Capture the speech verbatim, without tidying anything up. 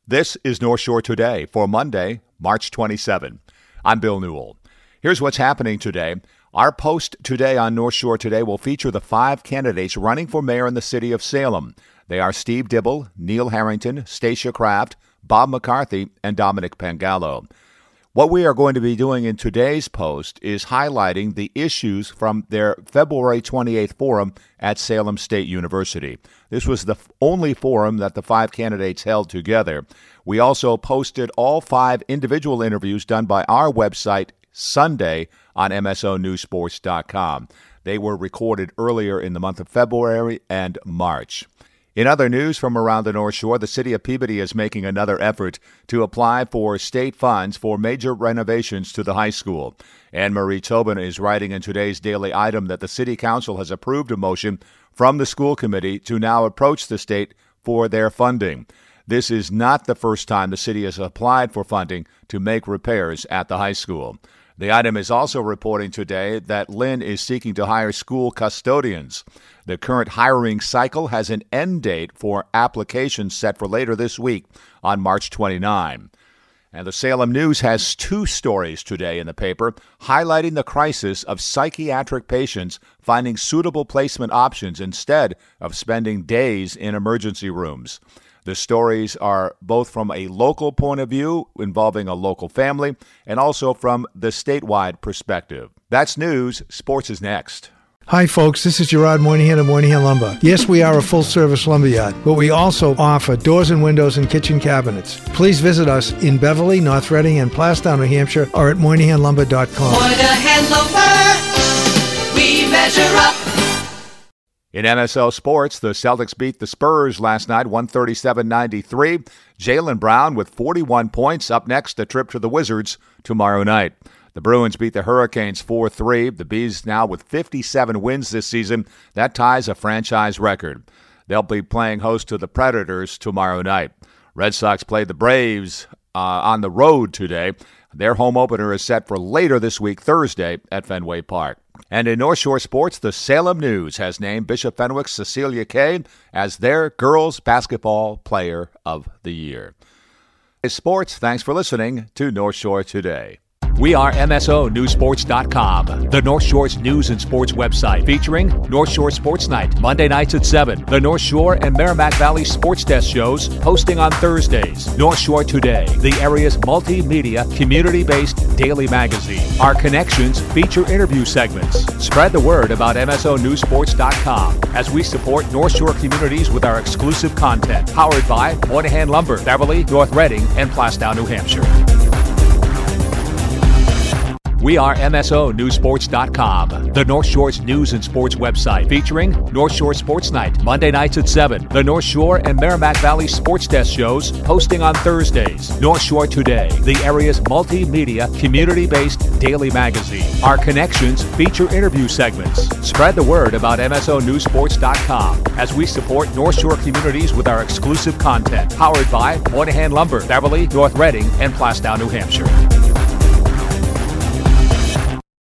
This is North Shore Today for Monday, March twenty-seventh. I'm Bill Newell. Here's what's happening today. Our post today on North Shore Today will feature the five candidates running for mayor in the city of Salem. They are Steve Dibble, Neil Harrington, Stacia Kraft, Bob McCarthy, and Dominic Pangallo. What we are going to be doing in today's post is highlighting the issues from their February twenty-eighth forum at Salem State University. This was the only forum that the five candidates held together. We also posted all five individual interviews done by our website Sunday on M S O News Sports dot com. They were recorded earlier in the month of February and March. In other news from around the North Shore, the city of Peabody is making another effort to apply for state funds for major renovations to the high school. Anne Marie Tobin is writing in today's daily item that the city council has approved a motion from the school committee to now approach the state for their funding. This is not the first time the city has applied for funding to make repairs at the high school. The item is also reporting today that Lynn is seeking to hire school custodians. The current hiring cycle has an end date for applications set for later this week on March twenty-ninth. And the Salem News has two stories today in the paper highlighting the crisis of psychiatric patients finding suitable placement options instead of spending days in emergency rooms. The stories are both from a local point of view involving a local family and also from the statewide perspective. That's news. Sports is next. Hi, folks. This is Gerard Moynihan of Moynihan Lumber. Yes, we are a full-service lumberyard, but we also offer doors and windows and kitchen cabinets. Please visit us in Beverly, North Reading, and Plastown, New Hampshire, or at Moynihan Lumber dot com. Moynihan Lumber, we measure up. In M S L Sports, the Celtics beat the Spurs last night, one thirty-seven ninety-three. Jaylen Brown with forty-one points. Up next, a trip to the Wizards tomorrow night. The Bruins beat the Hurricanes four three. The Bees now with fifty-seven wins this season. That ties a franchise record. They'll be playing host to the Predators tomorrow night. Red Sox played the Braves uh, on the road today. Their home opener is set for later this week, Thursday, at Fenway Park. And in North Shore Sports, the Salem News has named Bishop Fenwick's Cecilia Kay as their Girls Basketball Player of the Year. In sports, thanks for listening to North Shore Today. We are M S O News Sports dot com, the North Shore's news and sports website, featuring North Shore Sports Night, Monday nights at seven, the North Shore and Merrimack Valley Sports Desk shows, hosting on Thursdays, North Shore Today, the area's multimedia, community-based daily magazine. Our connections feature interview segments. Spread the word about M S O News Sports dot com as we support North Shore communities with our exclusive content, powered by Moynihan Lumber, Beverly, North Reading, and Plastown, New Hampshire. We are M S O News Sports dot com, the North Shore's news and sports website, featuring North Shore Sports Night, Monday nights at seven, the North Shore and Merrimack Valley Sports Desk shows, hosting on Thursdays, North Shore Today, the area's multimedia, community-based daily magazine. Our connections feature interview segments. Spread the word about M S O News Sports dot com as we support North Shore communities with our exclusive content, powered by Moynihan Lumber, Beverly, North Reading, and Plastown, New Hampshire.